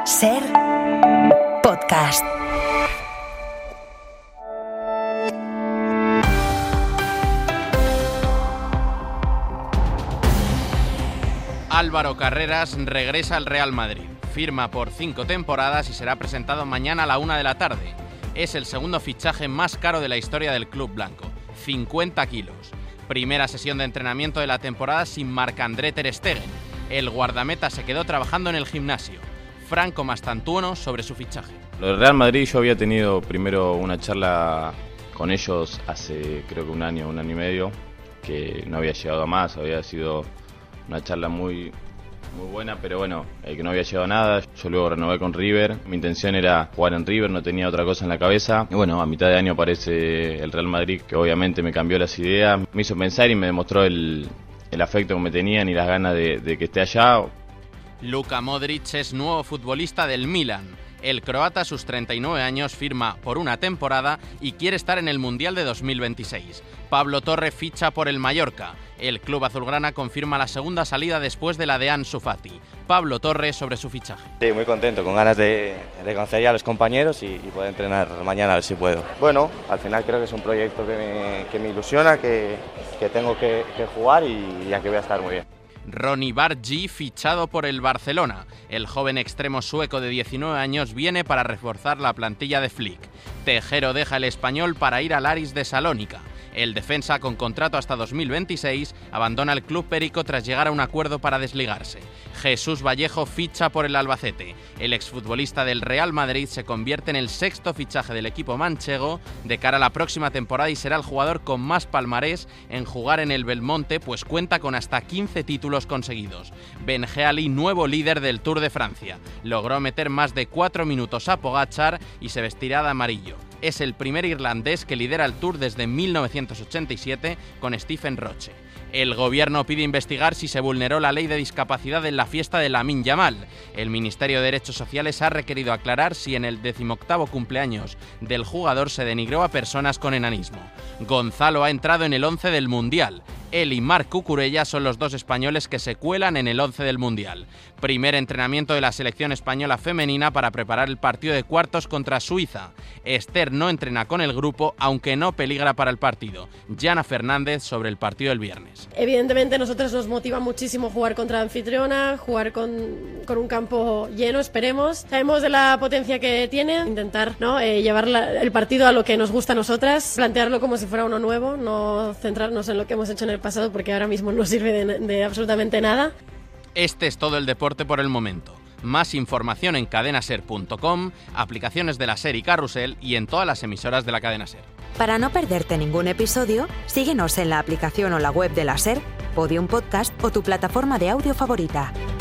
Ser podcast. Álvaro Carreras regresa al Real Madrid. Firma por 5 temporadas y será presentado mañana a la 1 de la tarde. Es el segundo fichaje más caro de la historia del club blanco, 50 kilos. Primera sesión de entrenamiento de la temporada sin Marc-André ter Stegen. El guardameta se quedó trabajando en el gimnasio. Franco Mastantuono sobre su fichaje. Lo del Real Madrid, yo había tenido primero una charla con ellos hace creo que un año y medio, que no había llegado a más, había sido una charla muy buena, pero bueno, que no había llegado a nada. Yo luego renové con River, mi intención era jugar en River, no tenía otra cosa en la cabeza. Y bueno, a mitad de año aparece el Real Madrid, que obviamente me cambió las ideas, me hizo pensar y me demostró el afecto que me tenían y las ganas de que esté allá. Luka Modric es nuevo futbolista del Milan. El croata a sus 39 años firma por una temporada y quiere estar en el Mundial de 2026. Pablo Torre ficha por el Mallorca. El club azulgrana confirma la segunda salida después de la de Ansu Fati. Pablo Torre sobre su fichaje. Sí, muy contento, con ganas de conocer ya a los compañeros y poder entrenar mañana a ver si puedo. Bueno, al final creo que es un proyecto que me ilusiona, que tengo que jugar y ya que voy a estar muy bien. Ronny Bargi fichado por el Barcelona. El joven extremo sueco de 19 años viene para reforzar la plantilla de Flick. Tejero deja el Español para ir al Aris de Salónica. El defensa, con contrato hasta 2026, abandona el club perico tras llegar a un acuerdo para desligarse. Jesús Vallejo ficha por el Albacete. El exfutbolista del Real Madrid se convierte en el sexto fichaje del equipo manchego de cara a la próxima temporada y será el jugador con más palmarés en jugar en el Belmonte, pues cuenta con hasta 15 títulos conseguidos. Benjéali, nuevo líder del Tour de Francia. Logró meter más de 4 minutos a Pogačar y se vestirá de amarillo. Es el primer irlandés que lidera el Tour desde 1987 con Stephen Roche. El gobierno pide investigar si se vulneró la ley de discapacidad en la fiesta de Lamine Yamal. El Ministerio de Derechos Sociales ha requerido aclarar si en el 18º cumpleaños del jugador se denigró a personas con enanismo. Gonzalo ha entrado en el 11 del Mundial. Él y Marc Cucurella son los dos españoles que se cuelan en el 11 del Mundial. Primer entrenamiento de la selección española femenina para preparar el partido de cuartos contra Suiza. Esther no entrena con el grupo, aunque no peligra para el partido. Jana Fernández sobre el partido del viernes. Evidentemente a nosotros nos motiva muchísimo jugar contra anfitriona, jugar con un campo lleno, esperemos. Sabemos de la potencia que tiene, intentar llevar el partido a lo que nos gusta a nosotras, plantearlo como si fuera uno nuevo, no centrarnos en lo que hemos hecho en el pasado porque ahora mismo no sirve de absolutamente nada. Este es todo el deporte por el momento. Más información en cadenaser.com, aplicaciones de la SER y Carrusel y en todas las emisoras de la cadena SER. Para no perderte ningún episodio, síguenos en la aplicación o la web de la SER, Podium Podcast o tu plataforma de audio favorita.